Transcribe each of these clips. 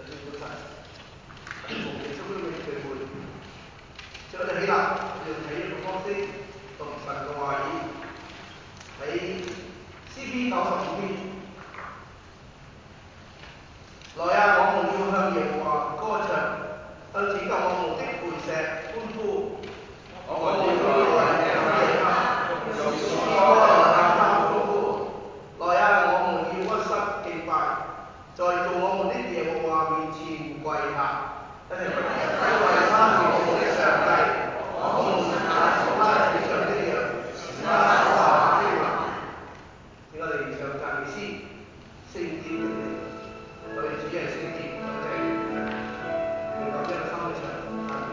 天父神，奉耶穌基督嘅聚會，請我哋起立，我哋用睇一個方式讀神嘅話語，喺詩篇95篇。來啊，我們要向耶和華歌唱，向拯救我們的磐石歡呼。我們要來向耶和華用詩歌向他歡呼。來啊，我們要屈膝敬拜，在造我們的耶和華面前跪下，因為他是我們的上帝，我們是他所拉地上的羊，是他所下的民。請我哋唱讚美詩，聖潔的你。我哋主係聖潔，我哋用咁樣嘅心去唱。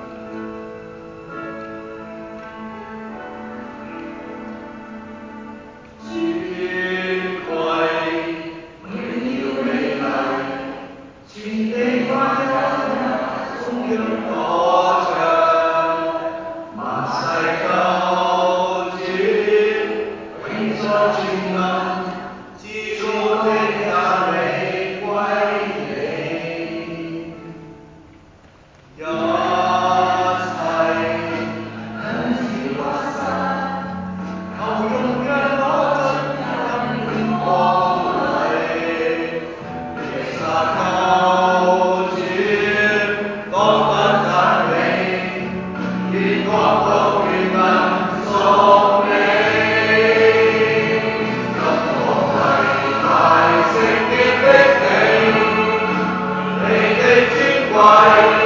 尊貴榮耀美麗，全地萬人中央歌唱，萬世救主永在全能，至高的讚美歸你。一切向主屈膝，求容讓我進入榮光裡，其實救主當不讚美，願國度權能屬你。任我為大聖潔的你的尊貴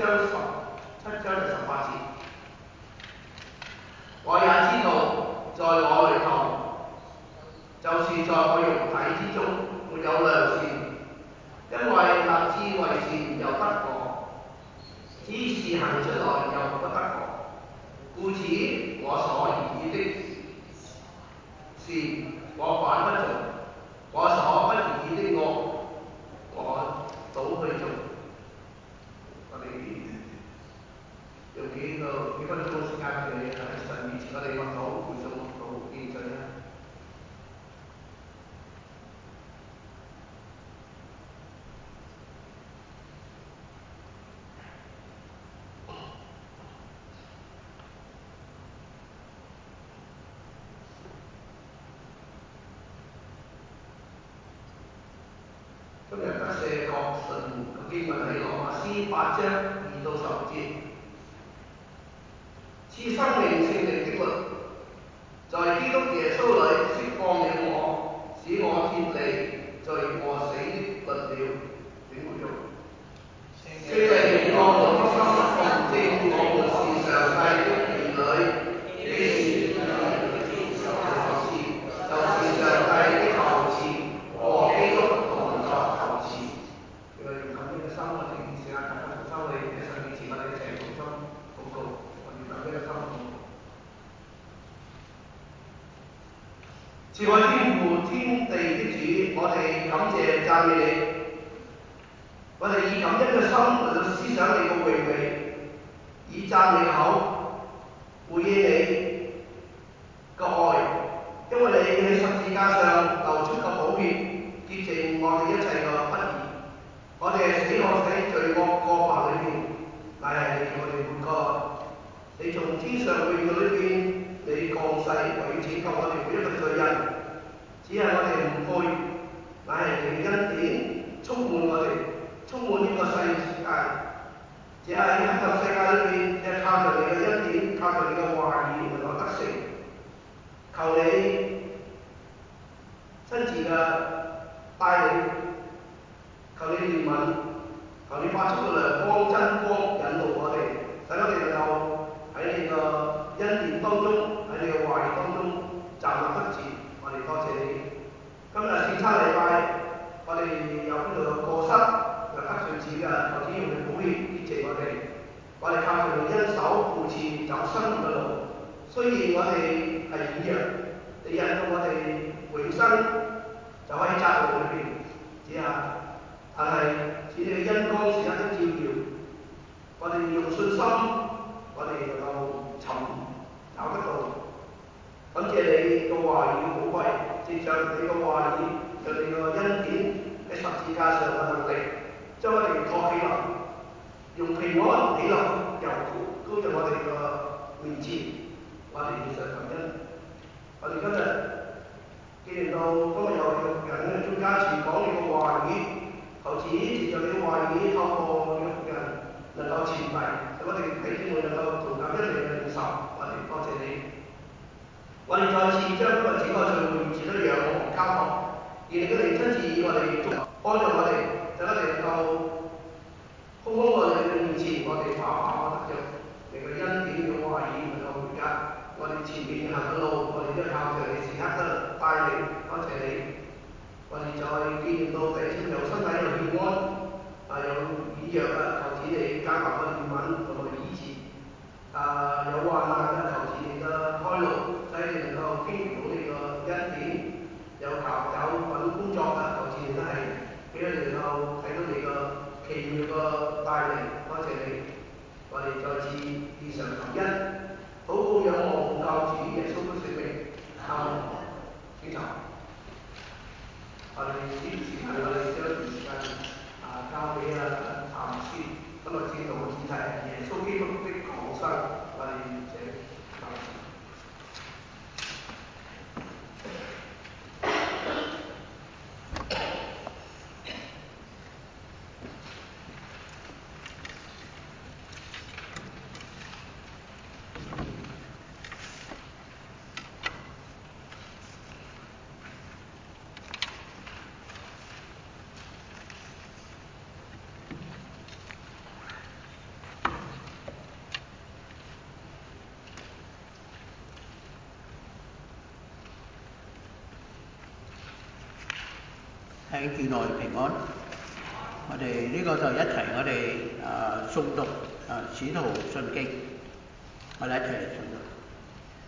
在我所擬意的事，我反不做；我所不擬意的惡，我倒去做。我哋用幾分鐘時間嚟喺神面前，我哋默禱背誦默禱認罪啦。今日得赦確信嘅經文係羅馬書8章2到10節，賜生命聖靈的律，在基督耶穌裏釋放了我，使我脫離罪和死的律了。請活用。聖靈讓我的心確證我們是上帝的兒女，這是天主的後嗣，就是上帝的後嗣，和基督同作後嗣。我哋用咁樣嘅心，我哋試下大家同收你喺神面前，我哋一齊同心禱告，我哋咁樣嘅心禱告。慈愛天父，天地的主，我哋感謝讚美你。我哋以感恩嘅心嚟到思想你嘅榮美，以讚美口回應你嘅愛，因為你喺十字架上流出嘅寶血，潔淨我哋一切嘅不義。我哋係死害喺罪惡過犯裏面，乃係你叫我哋活過來。你從天上榮耀裏邊，你降世為拯救我哋每一個罪人，只係我哋唔配，乃係你嘅恩典充滿我哋，充滿呢個世界。只係喺黑暗世界裏邊，係靠着你嘅恩典，靠着你嘅話語能夠得勝。求你親自嘅帶領，求你憐憫，求你發出個亮光真光引導我哋，使我哋能夠喺你嘅恩典當中，喺你嘅話語當中站立得住。我哋多謝你。今日聖餐禮拜，我哋有邊度有過失，有得罪主嘅，求主用你寶血潔淨我哋。我哋靠住你恩手扶持走生命嘅路。雖然我哋係軟弱，你引導我哋永生就可以窄路裏邊，但係只你嘅恩光時刻都照耀，我哋用信心，我哋能夠找得到。感謝你嘅話語寶貴，藉着你嘅話語，讓你嘅恩典喺十字架上嘅能力，將我哋托起來，用平安喜樂油膏在我哋嘅面前，我哋獻上感恩。我哋今日既然到今日有人喺中間傳講你嘅話語，求主藉着你嘅話語透過你嘅僕人能夠傳遞，使我哋弟兄們能夠同感一嚟嘅領受。我哋多謝你。我哋再次將今日整個聚會完全都仰望交託，而你嘅靈親自以我哋幫助我哋，使我哋能夠空空我哋嘅面前，我哋把握得着你嘅恩典嘅話語能夠回家。我哋前面行嘅路，我哋都靠着你時刻嘅帶領，多謝你。我哋再見到弟兄有身體有健安，有軟弱嘅，求主你加埋個憐憫同埋醫治。有患難嘅，求主你嘅開路，使你能夠經歷到你嘅恩典。有份工作嘅，求主你都係俾佢哋能夠睇到你嘅奇妙嘅帶領，多謝你。我哋再次獻上感恩。禱告仰望奉救主耶穌嘅聖名，阿門。請坐。我哋呢段時間，我哋將時間交俾譚牧師。今日正道嘅主題係耶穌基督的降生。我哋請譚牧師。 喺主內平安，我哋呢個就一齊，我哋誦讀《使徒信經》，我哋一齊嚟誦讀。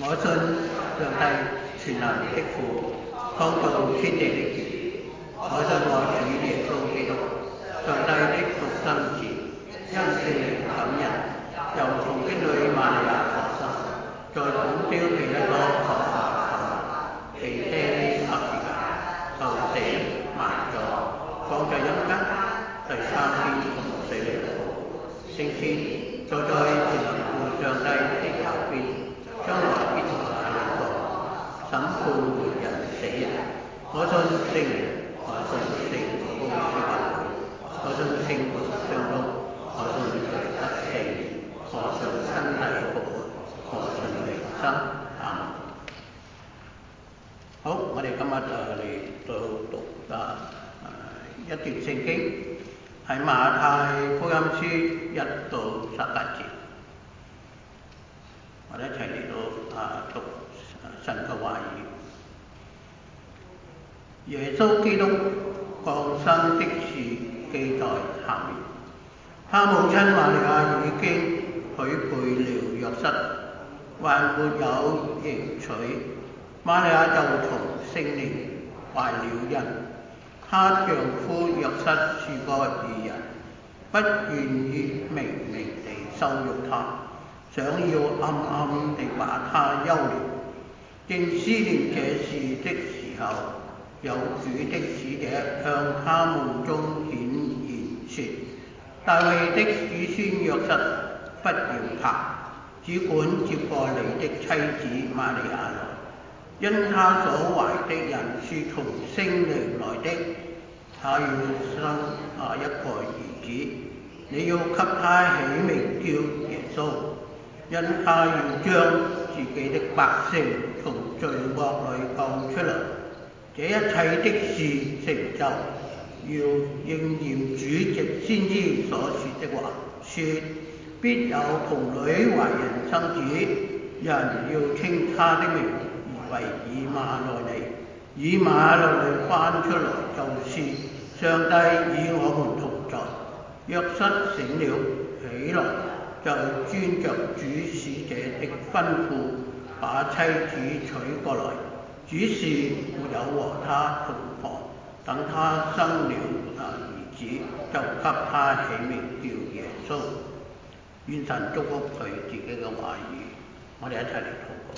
我信上帝全能的父，創造天地的主。我信我主耶穌基督，上帝的獨生子，因聖靈感人，由從經女瑪利亞所生，在本丟彼拉多受受被釘十字架，受死埋葬，放在陰間，第三天從死裏復活，升天，坐在全能父上帝的右邊，將來必從那裏降審判活人死人。我信聖靈，我信聖公會，我信聖徒相通，我信罪得赦免，我信身體復活，我信永生。阿門。好，我哋今日嚟到讀一段聖經，係馬太福音書1到18節，我哋一齊嚟到讀神嘅話語。耶穌基督降生的事記在下面。他母親瑪利亞已經許配了約瑟，還沒有迎娶。瑪利亞就從聖靈懷了孕。她丈夫約瑟是個義人，不願意明明地羞辱她，想要暗暗地把她休了。正思念這事的時候，有主的使者向他夢中顯現說：大衛的子孫約瑟，不要怕，只管接過你的妻子瑪利亞來，因她所懷的人是從聖靈來的。她要生一個兒子，你要給他起名叫耶穌，因他要將自己的百姓從罪惡裏救出來。這一切的事成就，要應驗主藉先知所說的話，說必有童女懷孕生子，人要稱他的名為以馬內利。以馬內利翻出來就是上帝與我們同在。約瑟醒了起來，就遵着主使者的吩咐，把妻子娶過來。只是沒有和他同房，等他生了兒子，就給他起名叫耶穌。願神祝福佢自己嘅話語，我哋一齊嚟禱告。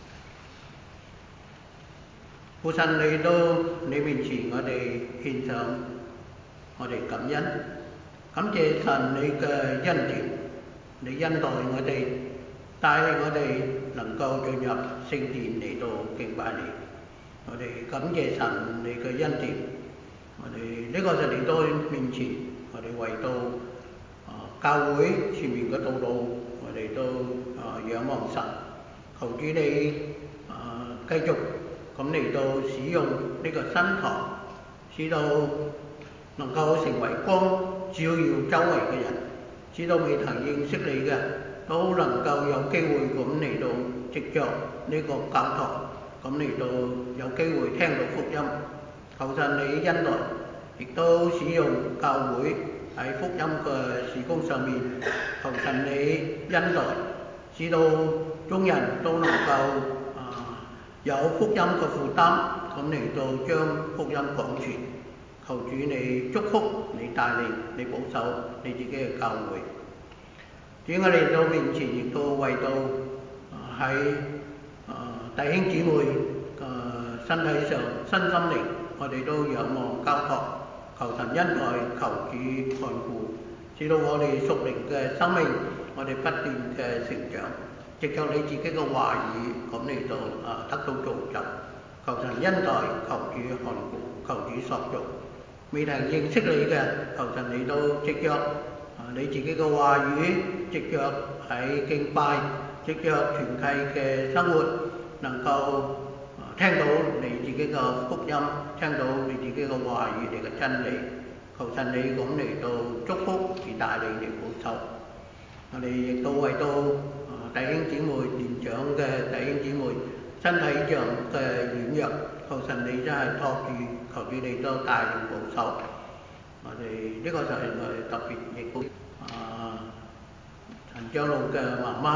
父神，嚟到你面前，我哋獻上我哋感恩，感謝神你嘅恩典，你恩待我哋，帶領我哋能夠進入聖殿嚟到敬拜你。我哋感謝神你嘅恩典，我哋呢個就嚟到面前，我哋為到教會前面嘅道路，我哋都仰望神，求主你繼續咁嚟到使用呢個新堂，使到能夠成為光，照耀周圍嘅人，使到未曾認識你嘅都能夠有機會咁嚟到藉着呢個教堂，咁嚟到有機會聽到福音。求神你恩待，亦都使用教會喺福音嘅事工上面，求神你恩待，使到眾人都能夠有福音嘅負擔，咁嚟到將福音廣傳。求主你祝福，你帶領，你保守你自己嘅教會。主，我哋到面前亦都為到喺弟兄姊妹身體上身心靈，我哋都仰望交託，求神恩待，求主看顧，使到我哋屬靈嘅生命，我哋不斷嘅成長，藉着你自己嘅話語，咁嚟到得到造就。求神恩待，求主看顧，求主塑造。未能認識你嘅，求神你都藉着你自己嘅話語，藉着喺敬拜，藉着團契嘅生活，能夠聽到你自己嘅福音，聽到你自己嘅話語，你嘅真理。求神你咁嚟到祝福，而帶領你保守。我哋亦都為到弟兄姊妹、年長嘅弟兄姊妹身體上嘅軟弱，求神你真係托住，求主你都帶領保守。我哋呢個就係我哋特別亦都陳長老嘅媽媽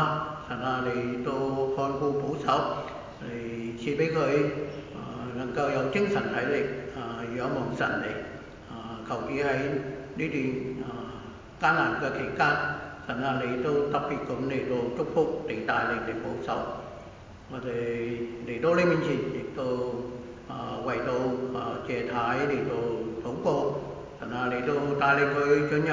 神啊，你都看顧保守，你賜俾佢能夠有精神體力仰望神你求主喺呢段艱難嘅期間，神啊，你都特別咁嚟到祝福你帶領你保守。我哋嚟到你面前，亦都為到謝太嚟到禱告，神啊，你都帶領佢進入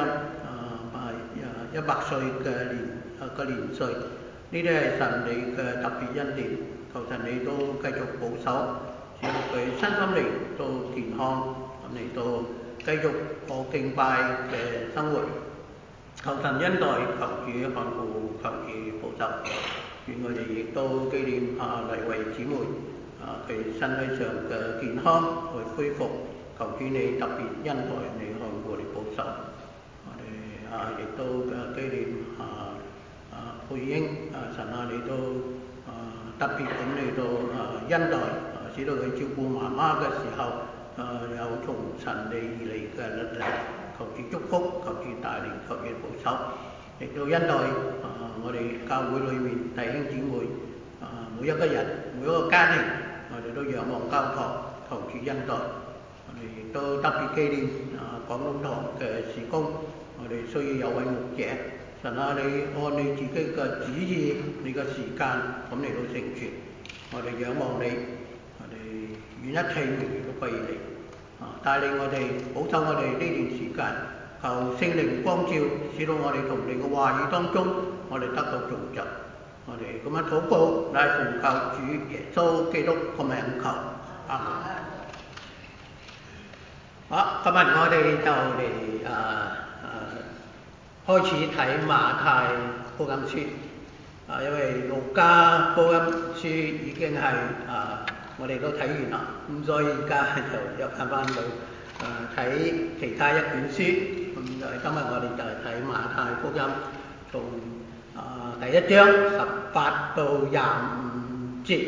100歲嘅年歲，呢啲係神你嘅特別恩典，求神你都繼續保守，使到佢身心靈都健康，咁嚟到繼續過敬拜嘅生活。求神恩待，求主看顧，求主保守。願我哋亦都紀念黎慧姊妹佢身體上嘅健康去恢復，求主你特別恩待，你看顧，你保守。我哋亦都紀念佩英神啊，你都特別咁嚟到恩待，使到佢照顧媽媽嘅時候有從神你而嚟嘅力量，求主祝福，求主帶領，求主保守，亦都恩待我哋教會裏面弟兄姊妹每一個人每一個家庭，我哋都仰望交託，求主恩待。我哋亦都特別紀念廣東堂嘅事工，我哋需要有位牧者，神啊，你按你自己嘅旨意，你嘅時間咁嚟到成全。我哋仰望你，我哋願一切榮耀都歸於你帶領我哋，保守我哋呢段時間，求聖靈光照，使到我哋同你嘅話語當中，我哋得到造就。我哋咁樣禱告，乃奉靠主耶穌基督個名求，阿們。好，今日我哋就嚟開始睇馬太福音書因為路加福音書已經係我哋都睇完啦，咁所以而家就又翻到睇其他一卷書，咁就今日我哋就係睇馬太福音從第1章18到25節。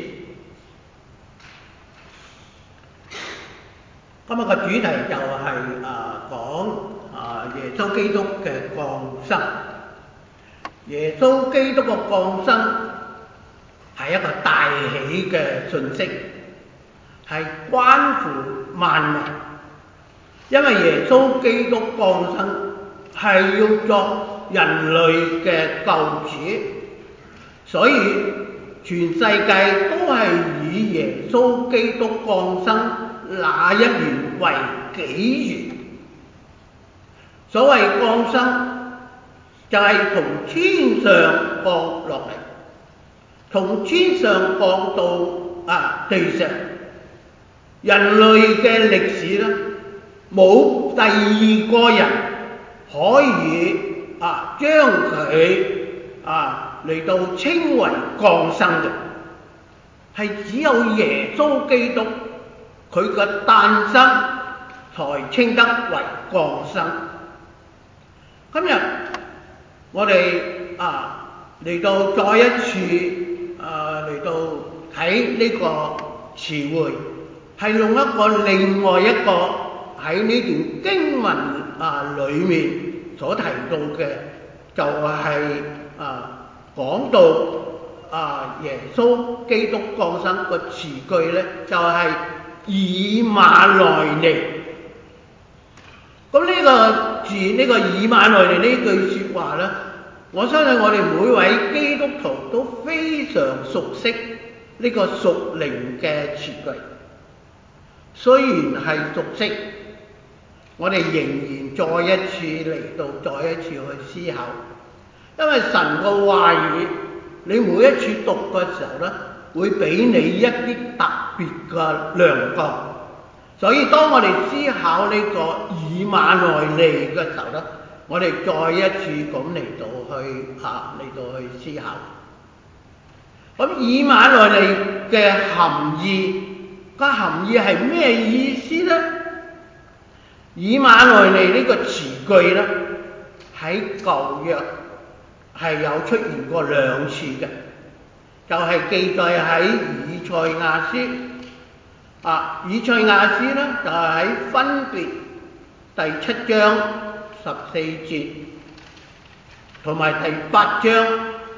今日個主題就係講耶穌基督嘅降生。耶穌基督嘅降生係一個大喜嘅訊息，係關乎萬民，因為耶穌基督降生係要作人類嘅救主，所以全世界都係以耶穌基督降生那一年為紀元。所謂降生就係從天上降落嚟，從天上降到地上。人類嘅歷史呢，冇第二個人可以將佢嚟到稱為降生嘅，係只有耶穌基督佢嘅誕生才稱得為降生。今日我哋嚟到再一次嚟到睇呢個詞彙，係用另外一個喺呢段經文裏面所提到嘅，就係講到耶穌基督降生個詞句呢，就係以馬內利。咁呢個字，呢個以馬內利呢句說話呢，我相信我哋每位基督徒都非常熟悉呢個屬靈嘅詞句。雖然係熟悉，我哋仍然再一次嚟到，再一次去思考，因為神個話語，你每一次讀嘅時候呢，會俾你一啲特別嘅亮光。所以當我哋思考呢個以馬內利嘅時候呢，我哋再一次咁嚟到去思考。咁以馬內利嘅含義係咩意思呢？以馬內利呢個詞句呢，喺舊約係有出現過2次嘅，就係記載喺以賽亞書。以賽亞書呢，就係喺分別第7章14節同埋第8章第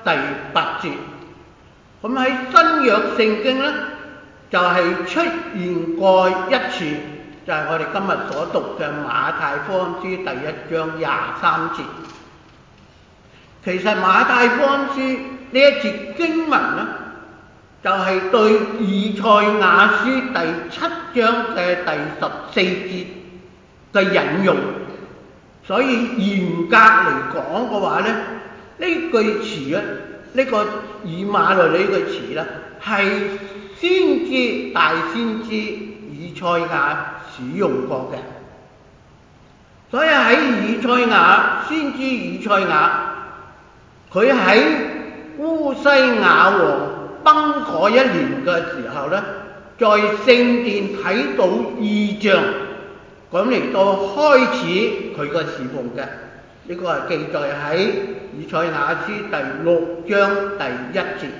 第8節。咁喺新約聖經呢，就係出現過一次，就係我哋今日所讀嘅馬太福音書第1章23節。其實馬太福音書呢一節經文呢，就係對以賽亞書第7章嘅第14節嘅引用，所以嚴格嚟講嘅話呢，呢句詞呢，呢個以馬內利呢句詞呢，係先知大先知以賽亞使用過嘅。所以喺先知以賽亞，佢喺烏西雅王崩嗰一年嘅時候呢，在聖殿睇到異象，咁嚟到開始佢個侍奉嘅。呢個係記載喺以賽亞書第6章第1節。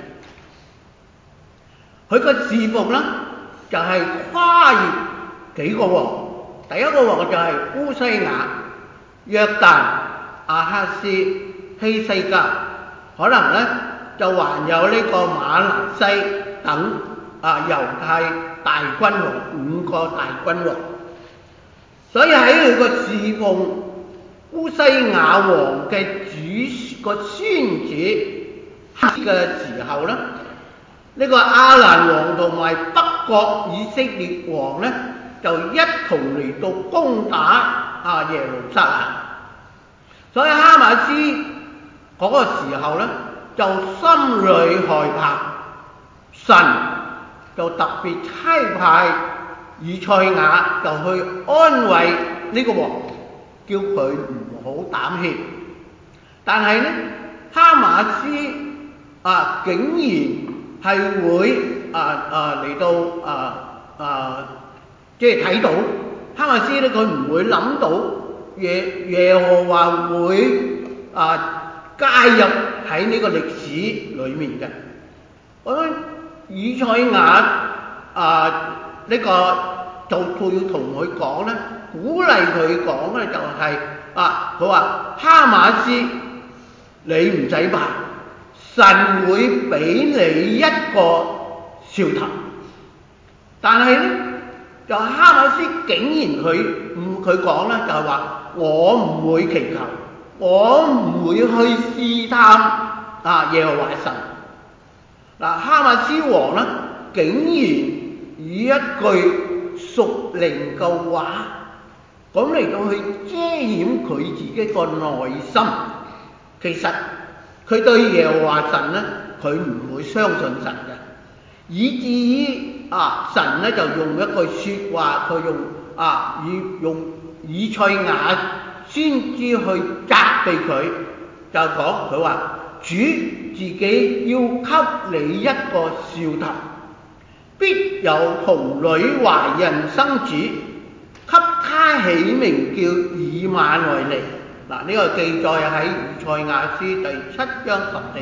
佢個侍奉呢，就係跨越幾個王。第一個王就係烏西雅、約旦、亞哈斯、希西家，可能呢就還有呢個馬拿西等猶太大君王，5個大君王。所以喺佢個侍奉烏西雅王嘅個孫子嘅時候呢，呢個亞蘭王同埋北國以色列王呢，就一同嚟到攻打耶路撒冷。所以哈馬斯嗰個時候呢，就心裏害怕，神就特別差派以賽亞就去安慰呢個王，叫佢唔好膽怯。但係呢，哈馬斯竟然係會嚟到即係睇到哈馬斯呢，佢唔會諗到耶和華會介入喺呢個歷史裏面嘅。咁以賽亞呢個就要同佢講呢，鼓勵佢講呢，就係佢話哈馬斯，你唔使怕，神會俾你一個兆頭。但係呢，就哈馬斯竟然佢講呢，就係話我唔會祈求，我唔會去試探耶和華神。哈馬斯王呢，竟然以一句屬靈嘅話，咁嚟到去遮掩佢自己個內心。其實佢對耶和華神呢，佢唔會相信神嘅，以至於神呢，就用一句説話，佢用以賽亞先知去責備佢，就講佢話主自己要給你一個兆頭，必有童女懷孕生子，給他起名叫以馬內利。呢個記載喺以賽亞書第7章14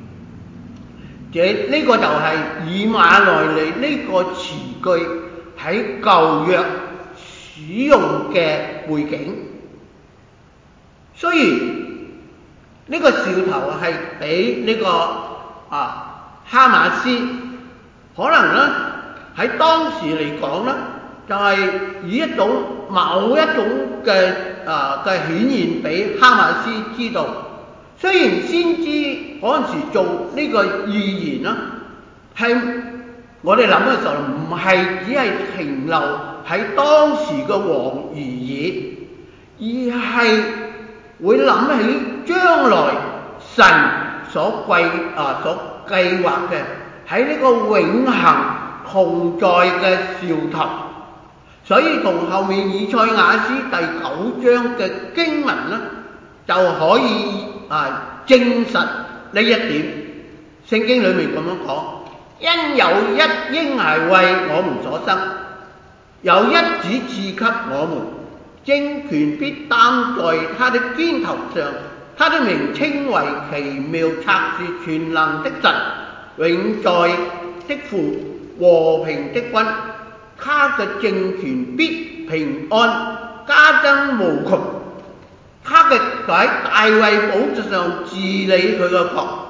節。呢個就係以馬內利呢個詞句喺舊約使用嘅背景。雖然呢個兆頭係俾呢個哈馬斯，可能呢喺當時嚟講呢，就係以某一種嘅顯現俾哈馬斯知道。雖然先知嗰陣時做呢個預言啦，係我哋諗嘅時候唔係只係停留喺當時嘅王而已，而係會諗起將來神所計劃嘅喺呢個永恆同在嘅兆頭。所以同後面以賽亞書第9章嘅經文呢，就可以證實呢一點。聖經裏面咁樣講，因有一嬰孩為我們所生，有一子賜給我們，政權必擔在他的肩頭上，他的名稱為奇妙策士、全能的神、永在的父、和平的君。他嘅政權必平安，加增無窮。他嘅喺大衛寶座上治理佢嘅國，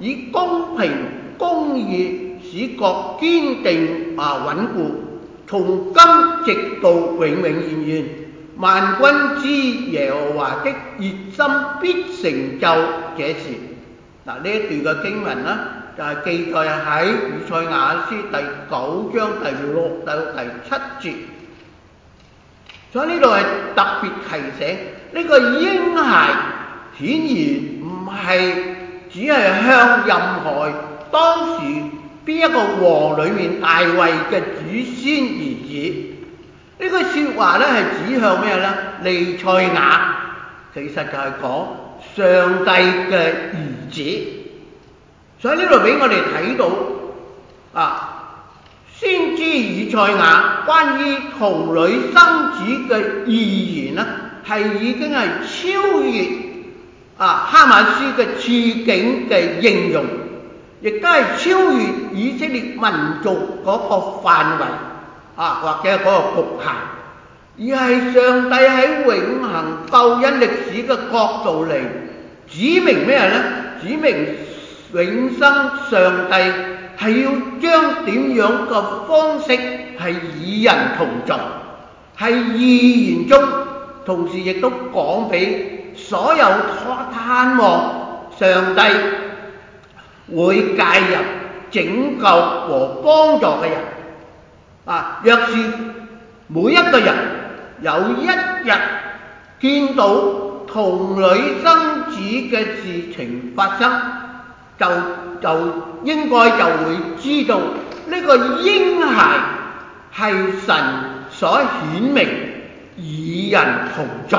以公平公義使國堅定穩固，從今直到永永遠遠。萬軍之耶和華的熱心必成就這事。嗱，呢一段嘅經文呢，就係記載喺以賽亞書第9章第6到第7節。所以呢度係特別提醒呢個嬰孩顯然唔係只係向任何當時邊一個王裏面大衛嘅祖先而指。呢句説話咧係指向咩呢？彌賽亞，其實就係講上帝嘅兒子。所以呢度俾我哋睇到先知以賽亞關於童女生子嘅預言呢，係已經係超越哈曼書嘅處境嘅應用，亦都係超越以色列民族嗰個範圍或者嗰個局限，而係上帝喺永恆救恩歷史嘅角度嚟指明咩呢？指明永生上帝係要將點樣嘅方式係與人同在，係預言中，同時亦都講俾所有盼望上帝會介入拯救和幫助嘅人。若是每一個人有一日見到童女生子嘅事情發生，就應該就會知道呢個嬰孩係神所顯明與人同在。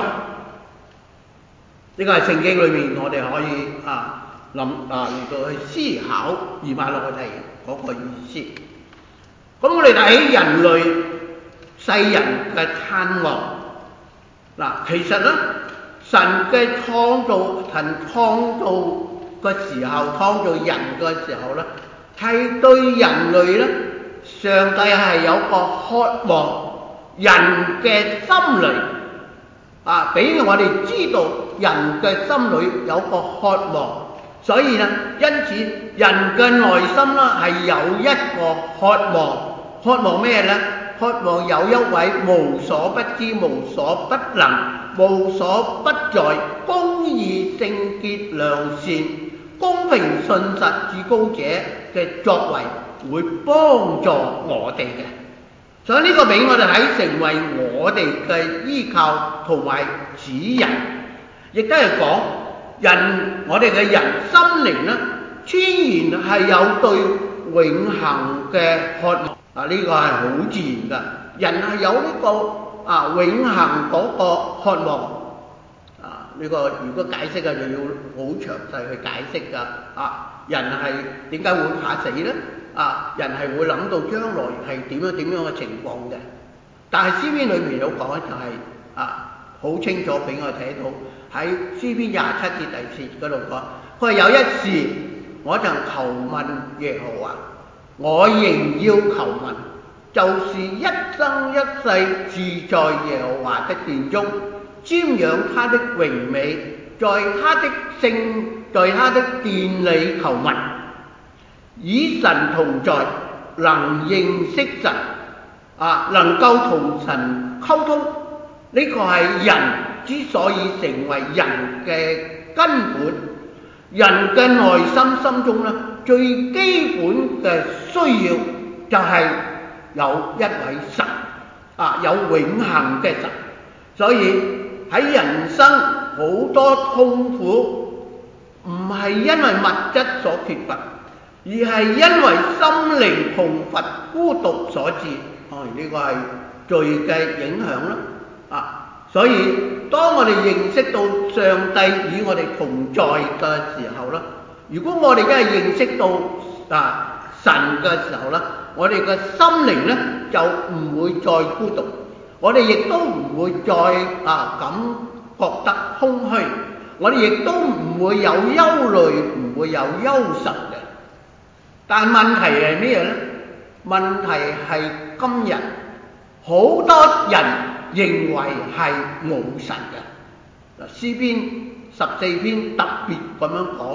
呢個係聖經裏面我哋可以嚟到去思考以馬內利嗰個意思。咁我哋睇人類世人嘅盼望其實呢，神創造嘅時候，創造人嘅時候呢，係對人類呢，上帝係有個渴望人嘅心裏俾我哋知道人嘅心裏有個渴望，所以呢，因此人嘅內心呢係有一個渴望咩呢？渴望有一位無所不知、無所不能、無所不在、公義、聖潔、良善、公平、信實、至高者嘅作為，會幫助我哋嘅。所以呢個俾我哋喺成為我哋嘅依靠同埋指引，亦都係講我哋嘅人心靈呢，天然係有對永恆嘅渴望。呢個係好自然㗎，人係有呢個永恆嗰個渴望。呢個如果解釋就要好詳細去解釋㗎。人係點解會怕死呢？人係會諗到將來係點樣嘅情況嘅。但係詩篇裏面有講就係好清楚俾我睇到喺詩篇27節第4節嗰度講，佢話有一事我曾求問耶和華，我仍要求問，就是一生一世住在耶和華的殿中，瞻仰他的榮美，在他的殿裏求問，與神同在，能認識神，能夠同神溝通。呢個係人之所以成為人嘅根本，人嘅內心中呢，最基本嘅需要就係有一位神，有永恆嘅神。所以喺人生好多痛苦，唔係因為物質所缺乏，而係因為心靈窮乏孤獨所致。呢個係罪嘅影響啦。所以當我哋認識到上帝與我哋同在嘅時候啦，如果我哋真係認識到神嘅時候啦，我哋嘅心靈呢就唔會再孤獨，我哋亦都唔會再感覺得空虛，我哋亦都唔會有憂慮，唔會有憂愁嘅。但問題係咩呢？問題係今日好多人認為係冇神嘅。詩篇14篇特別咁樣講，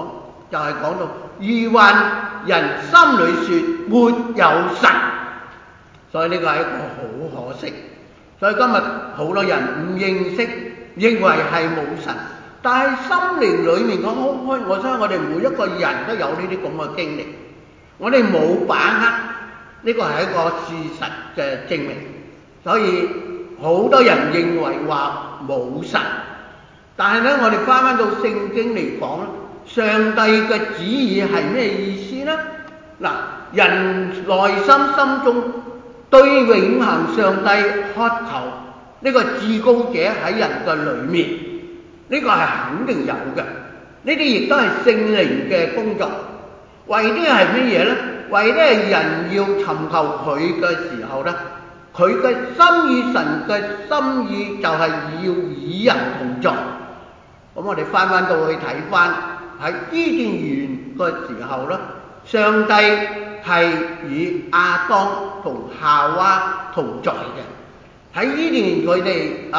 就係講到如患人心裏說沒有神，所以呢個係一個好可惜。所以今日好多人唔認識，認為係冇神，但係心靈裏面嘅空虛，我相信我哋每一個人都有呢啲咁嘅經歷，我哋冇把握，呢個係一個事實嘅證明。所以好多人認為話冇神，但係呢，我哋翻到聖經嚟講，上帝嘅旨意係咩意思呢？嗱，人內心中對永恆上帝渴求，呢個至高者喺人嘅裏面，呢個係肯定有嘅。呢啲亦都係聖靈嘅工作。為啲係乜嘢呢？為啲係人要尋求佢嘅時候呢，佢嘅心意，神嘅心意就係要與人同在。咁我哋翻到去睇翻喺伊甸園嘅時候呢，上帝係與亞當同夏娃同在嘅。喺伊甸園佢哋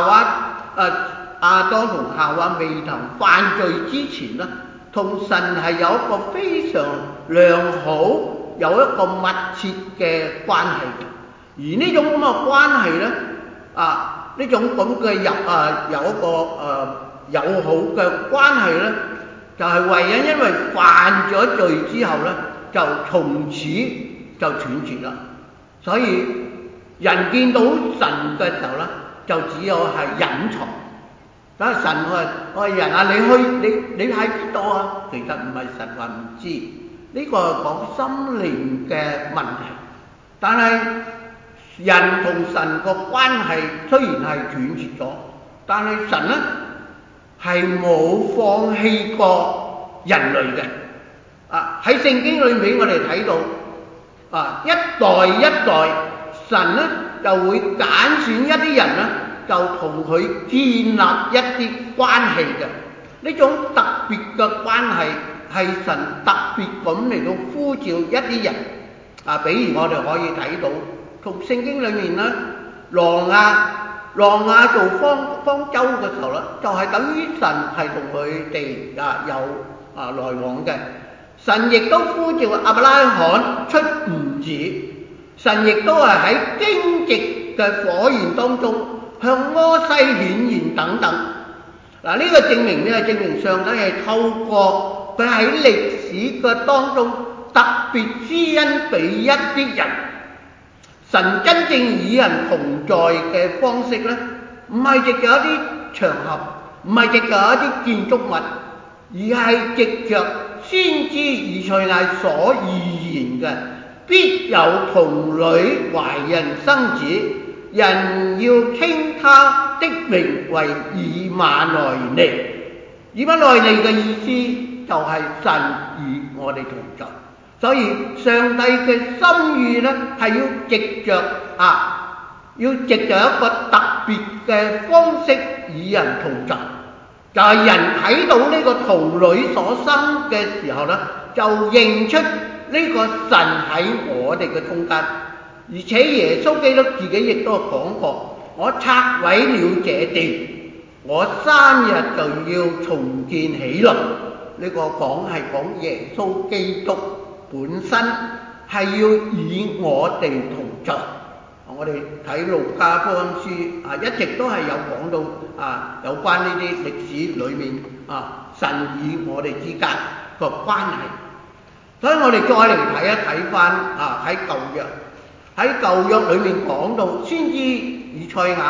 亞當同夏娃未曾犯罪之前呢，同神係有一個非常良好、有一個密切嘅關係嘅。而呢種咁嘅關係呢，呢種咁嘅有一個友好嘅關係呢，就係唯一因為犯咗罪之後呢，就從此就斷絕啦。所以人見到神嘅時候呢，就只有係隱藏。咁神話人啊，你喺邊度啊？其實唔係神話唔知，呢個係講心靈嘅問題。但係人同神個關係雖然係斷絕咗，但係神呢係冇放棄過人類嘅。喺聖經裏面我哋睇到一代一代神呢就會揀選一啲人呢，就同佢建立一啲關係嘅。呢種特別嘅關係係神特別咁嚟到呼召一啲人。比如我哋可以睇到從聖經裏面呢，挪亞做方舟嘅時候呢，就係等於神係同佢哋有來往嘅。神亦都呼召亞伯拉罕出兒子，神亦都係喺荊棘嘅火焰當中向摩西顯現等等。呢個證明咩？證明上帝係透過佢喺歷史嘅當中特別施恩俾一啲人。神真正與人同在嘅方式呢，唔係藉著一啲場合，唔係藉著一啲建築物，而係藉著先知以賽亞所預言嘅，必有童女懷孕生子，人要稱他的名為以馬內利。以馬內利嘅意思就係神與我哋同在。所以上帝嘅心意呢，係要藉著一個特別嘅方式與人同在。就係人睇到呢個童女所生嘅時候呢，就認出呢個神喺我哋嘅中間。而且耶穌基督自己亦都講過，我拆毀了這地，我3日就要重建起來。呢個係講耶穌基督本身係要與我哋同在。我哋睇路加福音書一直都係有講到有關呢啲歷史裏面神與我哋之間個關係。所以我哋再嚟睇一睇翻喺舊約裏面講到先知以賽亞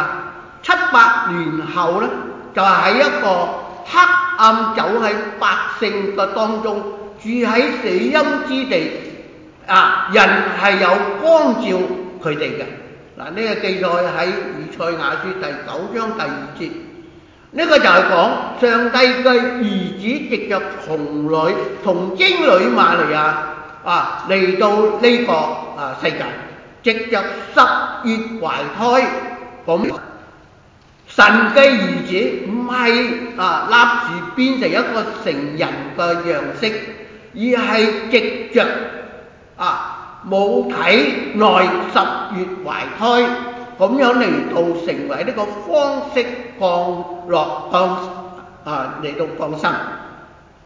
700年後呢，就係喺一個黑暗走喺百姓嘅當中，住喺死蔭之地，人係有光照佢哋嘅。呢個記載喺以賽亞書第9章第2節。呢個就係講上帝嘅兒子藉著童女同英女瑪利亞嚟到呢個世界，藉著10月懷胎。咁神嘅兒子唔係立時變成一個成人嘅樣式，而係藉著母體內10月懷胎咁樣嚟到成為呢個方式嚟到降生。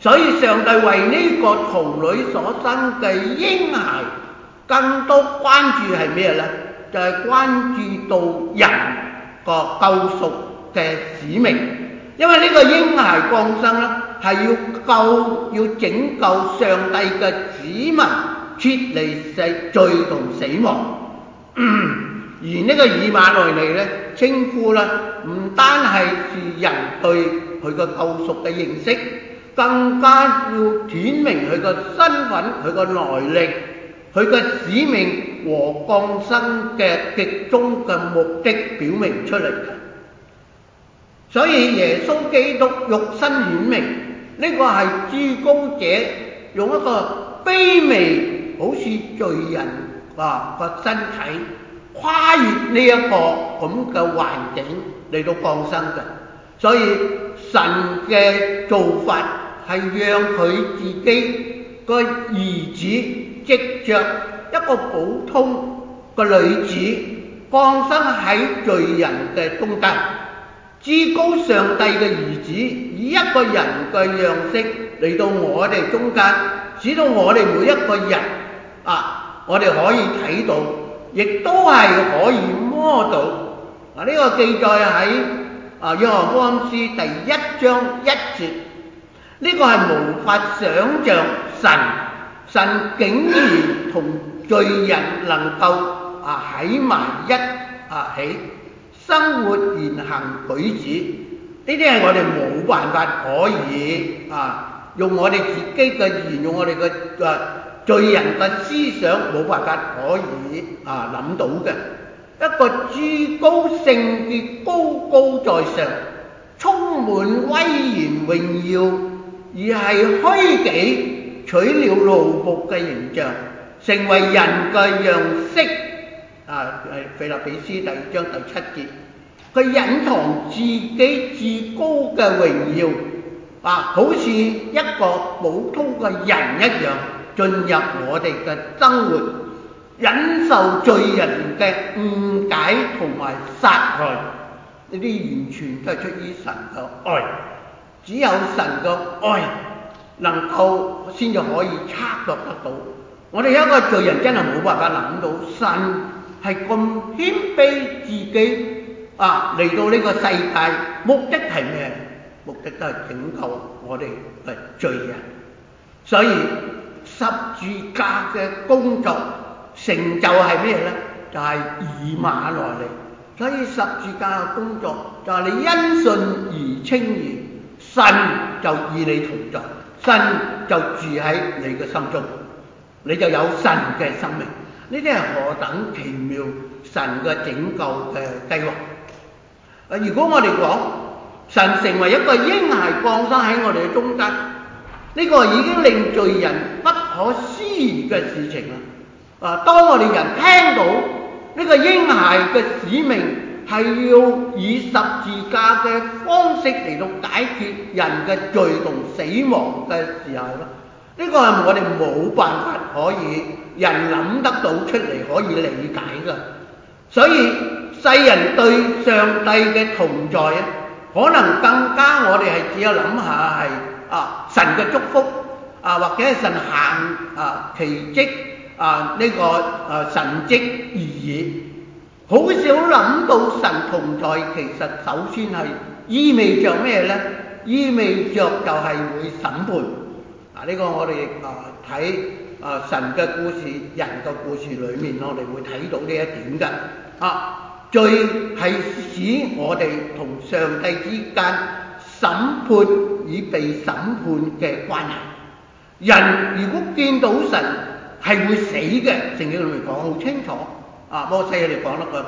所以上帝為呢個童女所生嘅嬰孩更多關注係咩呢？就係關注到人個救贖嘅使命。因為呢個嬰孩降生呢，係要拯救上帝嘅子民脫離罪同死亡。而呢個以馬內利呢，稱呼呢，唔單係人對佢個救贖嘅認識，更加要顯明佢個身份、佢個來歷、佢個使命和降生嘅極終嘅目的表明出嚟。所以耶穌基督肉身顯明，呢個係至高者用一個卑微好似罪人個身體跨越呢一個咁嘅環境嚟到降生嘅。所以神嘅做法係讓佢自己個兒子藉着一個普通個女子降生喺罪人嘅中間。至高上帝嘅兒子以一個人嘅樣式嚟到我哋中間，使到我哋每一個人我哋可以睇到，亦都係可以摸到。呢個記載喺約翰福音書第1章1節。呢個係無法想像神竟然同罪人能夠喺埋一起生活言行舉止，呢啲係我哋冇辦法可以用我哋自己嘅言，用我哋嘅罪人嘅思想冇辦法可以諗到嘅。一個至高聖潔、高高在上、充滿威嚴榮耀，而係虛己取了奴僕嘅形象，成為人嘅樣式。腓立比書第2章第7節，佢隱藏自己至高嘅榮耀，好似一個普通嘅人一樣進入我哋嘅生活，忍受罪人嘅誤解同埋殺害。呢啲完全都係出於神嘅愛，只有神嘅愛能夠先至可以測度得到。我哋一個罪人真係冇辦法諗到神係咁謙卑自己嚟到呢個世界，目的係咩？目的都係拯救我哋嘅罪人。所以十字架嘅工作成就係咩呢？就係以馬內利。所以十字架嘅工作就係你因信而稱義，神就與你同在，神就住喺你嘅心中，你就有神嘅生命。呢啲係何等奇妙神嘅拯救嘅計劃。如果我哋講神成為一個嬰孩降生喺我哋嘅中間，呢個已經令罪人不可思議嘅事情啦。當我哋人聽到呢個嬰孩嘅使命係要以十字架嘅方式嚟到解決人嘅罪同死亡嘅時候咧，呢個係我哋冇辦法可以人諗得到出嚟可以理解嘅。所以世人對上帝嘅同在可能更加我哋係只有諗下係神嘅祝福或者係神行奇蹟呢個神蹟而已，好少諗到神同在其實首先係意味着咩呢？意味着就係會審判。呢個我哋睇神嘅故事、人嘅故事裏面，我哋會睇到呢一點嘅。罪係使我哋同上帝之間審判與被審判嘅關係。人如果見到神係會死嘅，聖經裏面講好清楚。摩西你講得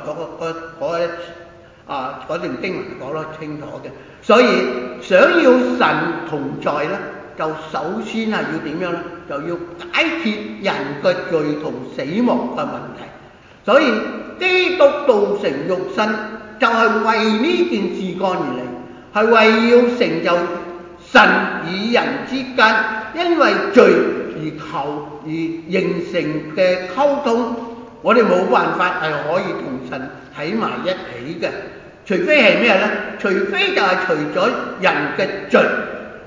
嗰段經文講得清楚嘅。所以想要神同在呢，就首先係要點樣呢？就要解決人嘅罪同死亡嘅問題。所以基督道成肉身就係為呢件事幹而嚟，係為要成就神與人之間因為罪而形成嘅溝通。我哋冇辦法係可以同神喺埋一起嘅，除非係咩呢？除非就係除咗人嘅罪，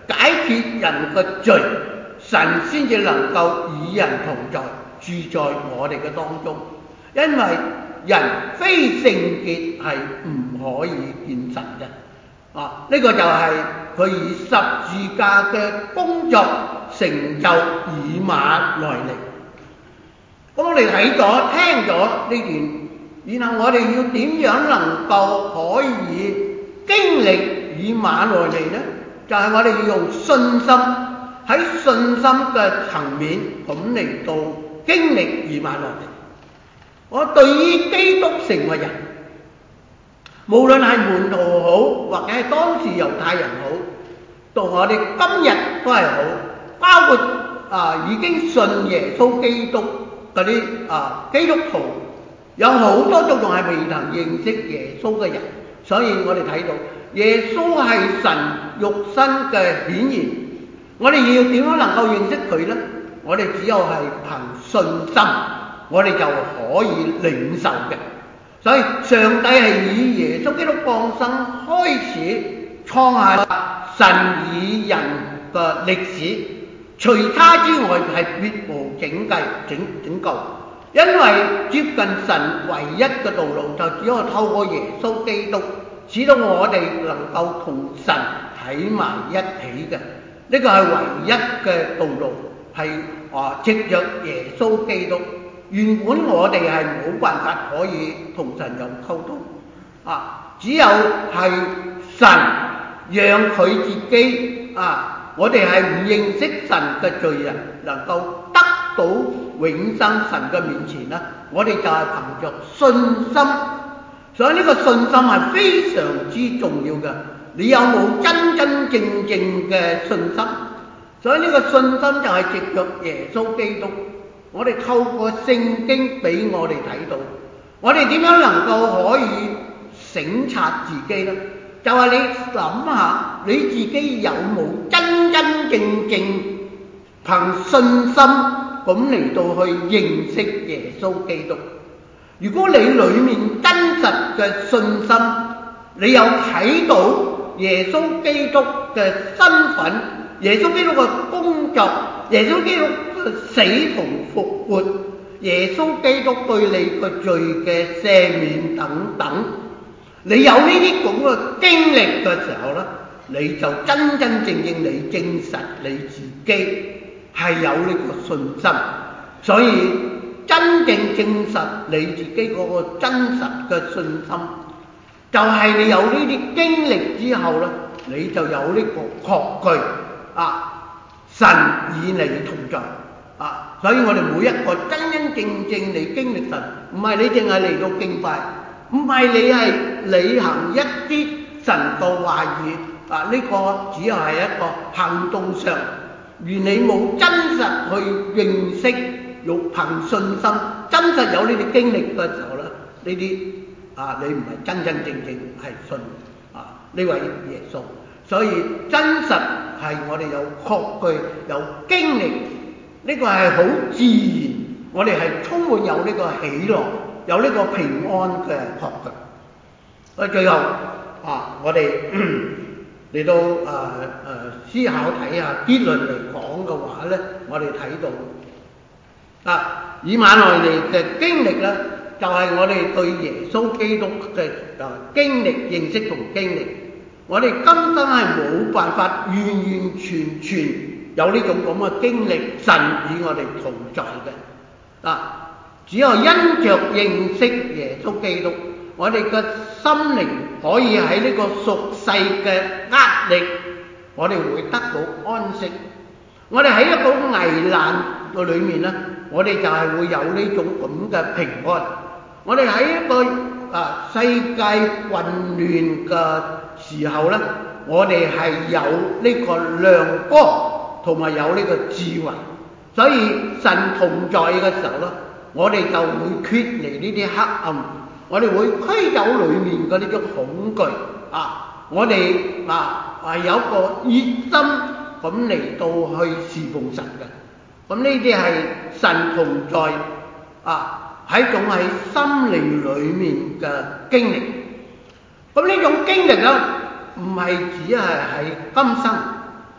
解決人嘅罪，神先至能夠與人同在，住在我哋嘅當中。因為人非聖潔係唔可以見神嘅。呢個就係佢以十字架嘅工作成就以馬內利。咁我哋睇咗聽咗呢段，然後我哋要點樣能夠可以經歷以馬內利呢？就係我哋要用信心，喺信心嘅層面咁嚟到經歷以馬內利。我對於基督成為人，無論係門徒好，或者係當時猶太人好，到我哋今日都係好，包括已經信耶穌基督嗰啲基督徒，有好多都仲係未曾認識耶穌嘅人。所以我哋睇到耶穌係神肉身嘅顯現，我哋要點樣能夠認識佢呢？我哋只有係憑信心，我哋就可以領受嘅。所以上帝係以耶穌基督降生開始創下神與人嘅歷史，除他之外係別無拯救。因為接近神唯一嘅道路，就只有透過耶穌基督，使到我哋能夠同神喺埋一起嘅。呢個係唯一嘅道路，係藉着耶穌基督。原本我哋係冇辦法可以同神有溝通，只有係神讓佢自己我哋係唔認識神嘅罪人，能夠得到永生神嘅面前啦。我哋就係憑着信心，所以呢個信心係非常之重要嘅。你有冇真真正正嘅信心？所以呢個信心就係藉着耶穌基督。我哋透過聖經俾我哋睇到，我哋點樣能夠可以省察自己呢？就係你諗下，你自己有冇真真正正憑信心咁嚟到去認識耶穌基督？如果你裏面真實嘅信心，你有睇到耶穌基督嘅身份，耶穌基督嘅工作，耶穌基督死同復活，耶穌基督對你個罪嘅赦免等等，你有呢啲咁嘅經歷嘅時候呢，你就真真正正你證實你自己係有呢個信心。所以真正證實你自己嗰個真實嘅信心，就係你有呢啲經歷之後呢，你就有呢個確據神與你同在。所以我哋每一個真真正正嚟經歷神，唔係你淨係嚟到敬拜，唔係你係履行一啲神嘅話語，呢個只係一個行動上，而你冇真實去認識，欲憑信心，真實有呢啲經歷嘅時候咧，呢啲你唔係真真正正係信呢位耶穌。所以真實係我哋有確據，有經歷。呢個係好自然，我哋係充滿有呢個喜樂，有呢個平安嘅確據。最後我哋嚟到思考睇下結論嚟講嘅話呢，我哋睇到以馬內利嘅經歷呢，就係我哋對耶穌基督嘅經歷、認識同經歷。我哋今生係冇辦法完完全全有呢種咁嘅經歷，神與我哋同在嘅。只有因着認識耶穌基督，我哋嘅心靈可以喺呢個俗世嘅壓力，我哋會得到安息。我哋喺一個危難嘅裏面呢，我哋就係會有呢種咁嘅平安。我哋喺一個世界混亂嘅時候呢，我哋係有呢個亮光同埋有呢個智慧，所以神同在嘅時候呢，我哋就會脫離呢啲黑暗，我哋會驅走裏面嘅呢種恐懼我哋係有一個熱心咁嚟到去侍奉神嘅。咁呢啲係神同在係一種喺心靈裏面嘅經歷。咁呢種經歷呢，唔係只係喺今生，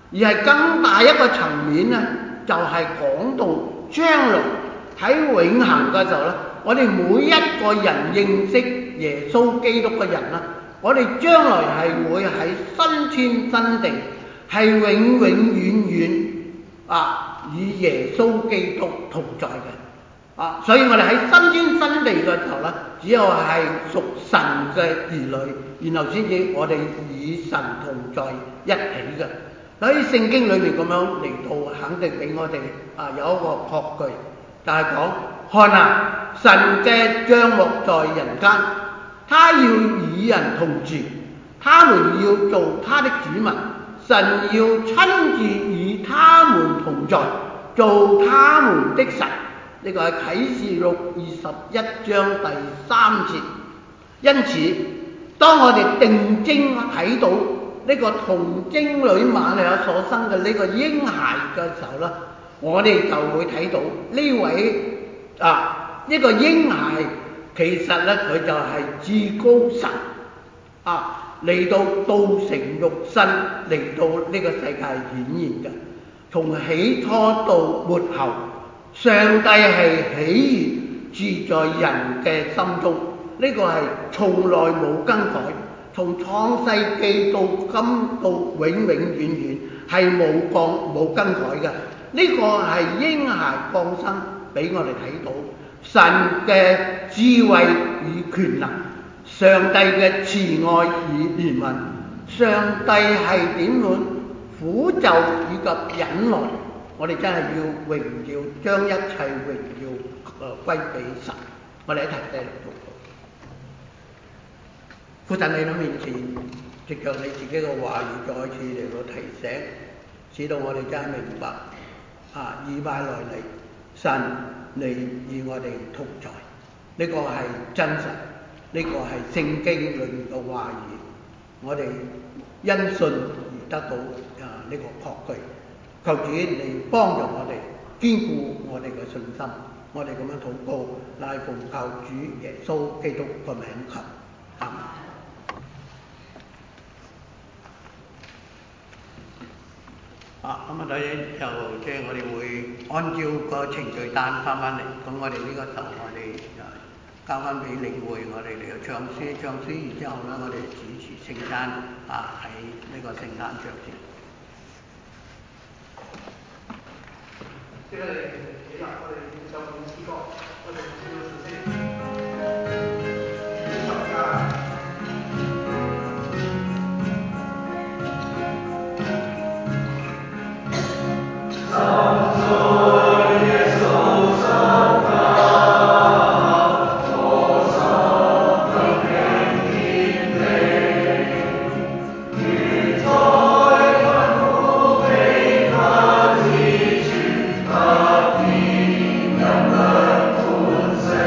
而係更大一個層面呢，就係講到將來喺永恆嘅時候呢，我哋每一個人認識耶穌基督嘅人啦，我哋將來係會喺新天新地，係永永遠遠與耶穌基督同在嘅。所以我哋喺新天新地嘅時候呢，只有係屬神嘅兒女，然後先至我哋與神同在一起嘅。所以聖經裏面咁樣嚟到肯定俾我哋有一個確據，就係講看啊，神嘅帳幕在人間，他要與人同住，他們要做他的子民，神要親自與他們同在，做他們的神。呢個係啟示錄21章第3節。因此當我哋定睛睇到呢個童貞女瑪利亞所生嘅呢個嬰孩嘅時候呢，我哋就會睇到呢位呢個嬰孩其實呢，佢就係至高神嚟到道成肉身嚟到呢個世界顯現嘅。從起初到末後，上帝係喜悅住在人嘅心中，呢個係從來冇更改。從創世紀到今到永永遠遠係冇更改嘅。呢個係嬰孩降生俾我哋睇到神嘅智慧與權能，上帝嘅慈愛與憐憫，上帝係點樣苦咒以及忍耐。我哋真係要榮耀，將一切榮耀歸俾神。我哋一齊嚟禱告。父神，你喺面前，藉着你自己嘅話語再次嚟到提醒，使到我哋真係明白以拜來嚟，神你與我哋同在，呢個係真實，呢個係聖經裏面嘅話語，我哋因信而得到呢個確據。求主你幫助我哋，堅固我哋嘅信心。我哋咁樣禱告，乃奉靠主耶穌基督個名求，阿們。咁當然就即係我哋會按照個程序單翻嚟。咁我哋呢個時候我哋交翻俾領會，我哋嚟到唱詩，然之後呢，我哋主持聖餐喺呢個聖餐桌前。 即係你起立，我哋就用詩歌，我哋要説聲十架。 Thank you.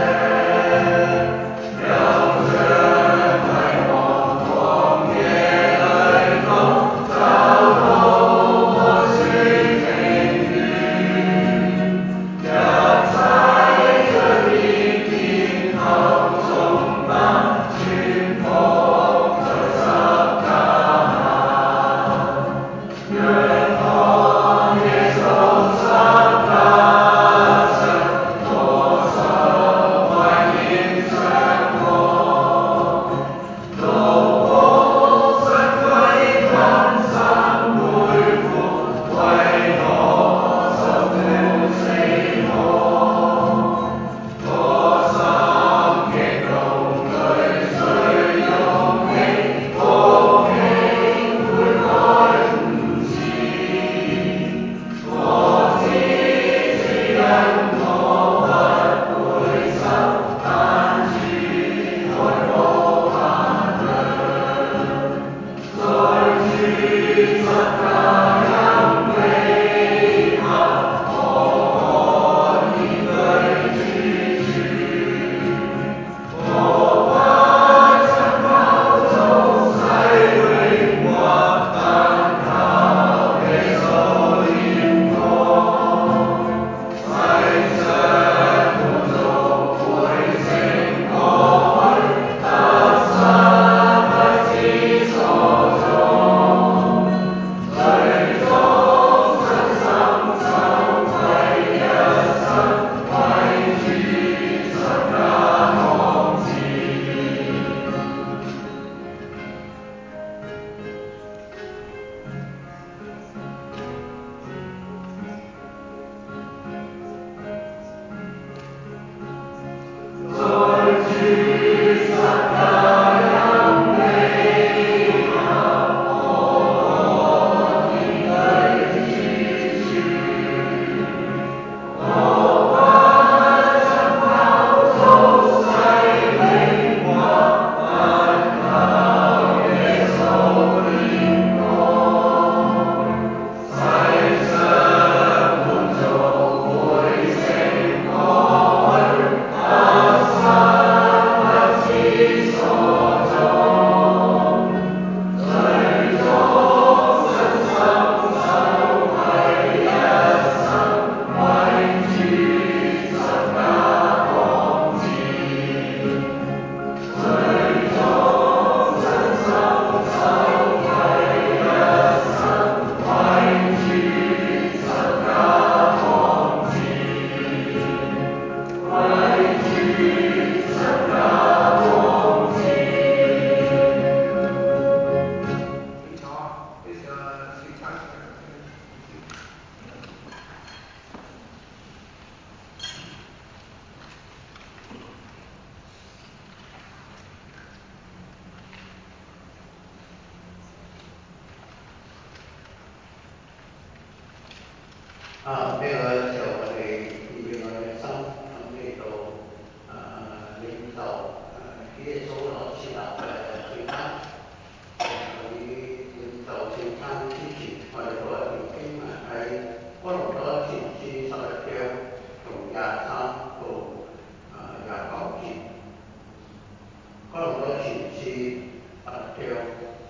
呢個時候我哋預備我哋嘅心，咁嚟到領受主耶穌所設立嘅聖餐。喺領受聖餐之前，我哋讀一段經文喺哥林多前書11章從23到29節。哥林多前書11章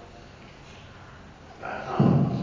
23。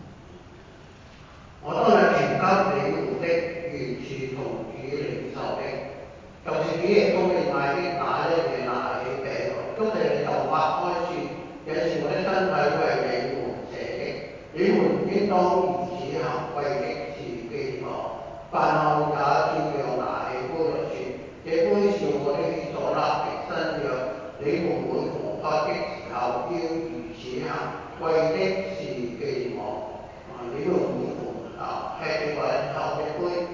我當日傳給你們的，原是從主領受的，就是主耶穌被賣的那一夜，拿起餅來，祝謝就擘開說：這是我的身體，為你們捨的，你們應當如此行，為的是紀念我。飯後也照樣拿起杯來說：這杯是我的血所立的新約，你們每逢喝的時候，要如此行，為的是紀念我。你們每逢吃的或者喝的杯，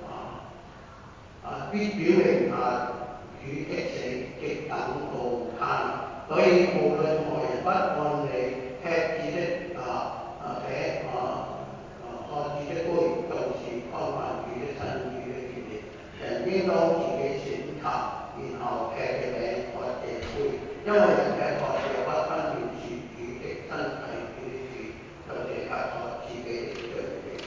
必表明主的死，直等到他來。所以無論何人不按理吃主的餅，喝主的杯，就是干犯主的身，主的血液。人應當自己選擇，然後吃這餅，喝這杯，因為人吃喝這不分辨是主的身體，主的血，就是吃喝自己的罪孽。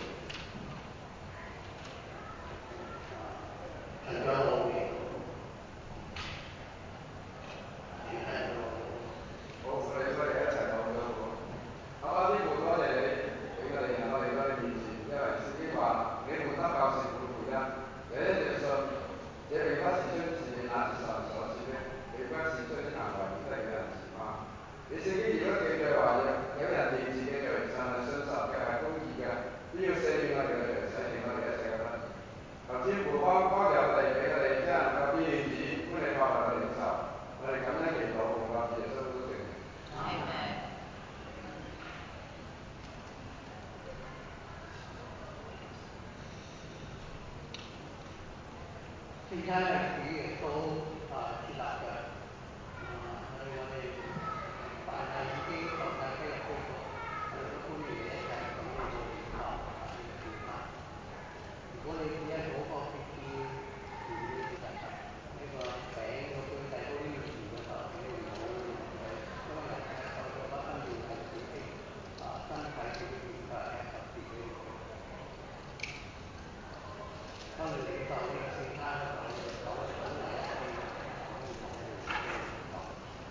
陳長老嚟到， 好，我哋都係一齊講咗好。阿天父，多謝你俾我哋能夠嚟到你面前，因為聖經話你們得救是本乎恩，這一定信，這並不是出自你，乃是神所賜的，並不是出於行為，免得有人自誇。你聖經亦都記著話，有人認自己嘅罪，神係信實嘅，係公義嘅，必要赦免我哋嘅罪，洗淨我哋一切嘅不義。求天父幫助我哋，俾我哋真係能夠堅持觀你法律嘅領袖，我哋感恩祈禱，奉靠主耶穌基督聖名。 聖餐係主耶穌設立嘅，我哋凡係已經受洗歸入基督，我哋都歡迎你一齊咁嚟到領受呢個聖餐。如果你只係嗰個決志唔要接受呢個餅個杯遞到呢個時嘅時候，你唔好用佢，因為人吃喝咗不分辨係自己身體自己血嘅吃合自己嘅罪。當你領受呢個聖餐嘅時候，你嘅手係咁嚟一氣，可以保護自己嘅領受。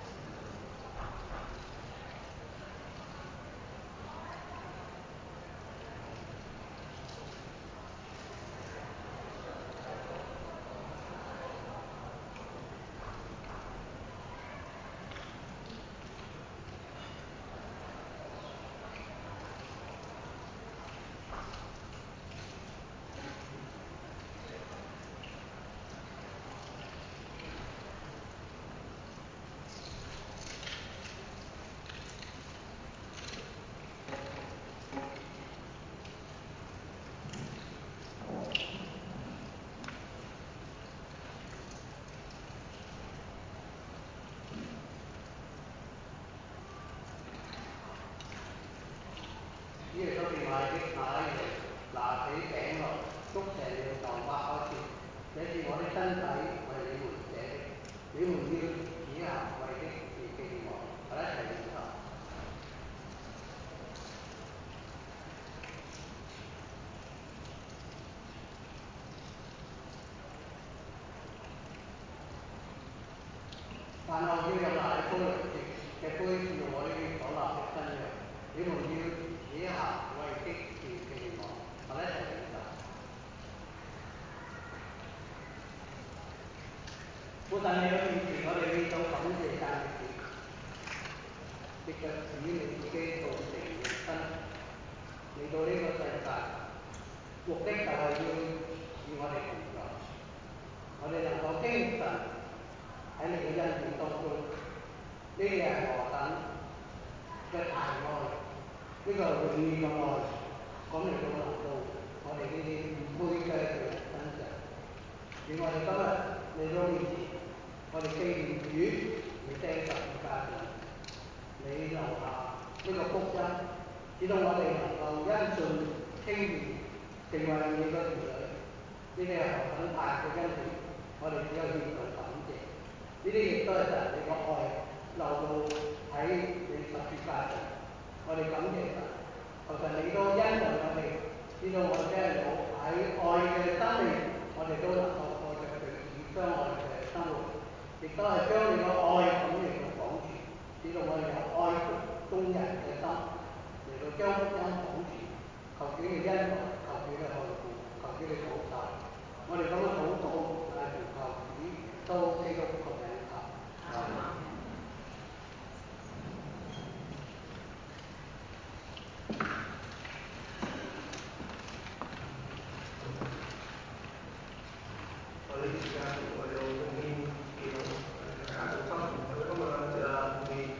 主耶穌被賣的那一夜，拿起餅來，祝謝了就擘開說：這是我的身體，為你們捨的，你們要如此行，為的是紀念我。我哋一齊領受。飯後照樣拿起杯來說：這杯是我的血所立的新約，你們要如此行，為的是紀念我。我哋一齊領受。父神，你嘅面前，我哋獻上感謝讚美主，藉着主你自己道成肉身嚟到呢個世界，目的就係要與我哋同在，我哋能夠經神喺你嘅恩典當中，呢啲係何等嘅大愛，呢個係永遠嘅愛，咁嚟到臨到我哋呢啲唔配嘅罪人身上。而我哋今日嚟到面前，我哋紀念主你釘十字架上，你留下呢個福音，使到我哋能夠因信稱義， 成為你嘅兒女，呢啲係何等大嘅恩典，我哋只有獻上感謝。呢啲亦都係神你嘅愛流到喺你十字架上，我哋感謝神。求神你都恩待我哋，知道我哋有喺愛嘅生命，我哋都能夠過着彼此相愛嘅生活，亦都係將你嘅愛咁嚟到廣傳，知道我哋有愛眾人嘅心嚟到將福音廣傳。求主你恩待，求主你愛顧，求主你保守。我哋咁嘅禱告係求主都基督嘅名求。 我哋時間我哋奉獻祈禱，大家做心，我哋今日奉獻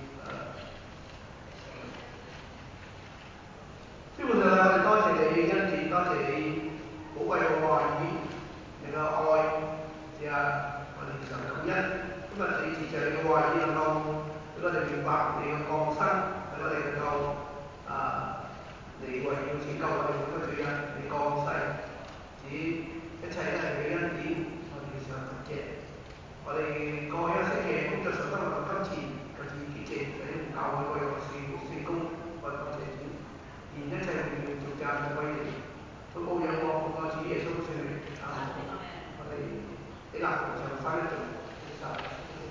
基本上我哋多謝你恩典，多謝你寶貴嘅話語，你嘅愛，是啊，我哋受感恩。今日你藉着你嘅話語能夠俾我哋明白你嘅降生，俾我哋能夠你為要拯救我哋每個罪人，你降世，使一切都係你嘅恩典，我哋上感謝。我哋過去一星期工作上得到金錢，求主潔淨俾教會為我事工，我多謝主。願一切榮耀頌讚歸你，都高仰我奉我主耶穌聖名。我哋喺立場上翻一段，其實。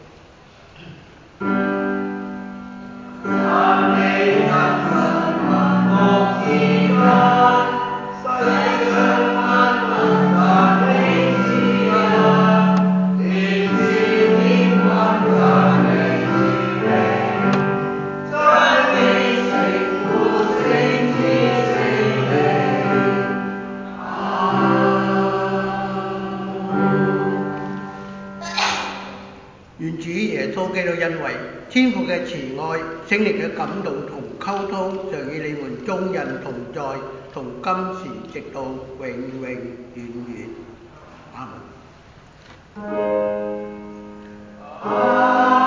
願主耶穌基督恩惠、天父嘅慈愛、聖靈嘅感動同溝通，常與你們眾人同在，從今時直到永永遠遠。阿門。